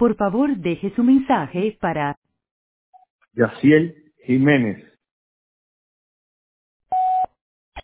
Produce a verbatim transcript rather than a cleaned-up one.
Por favor, deje su mensaje para Yaciel Jiménez.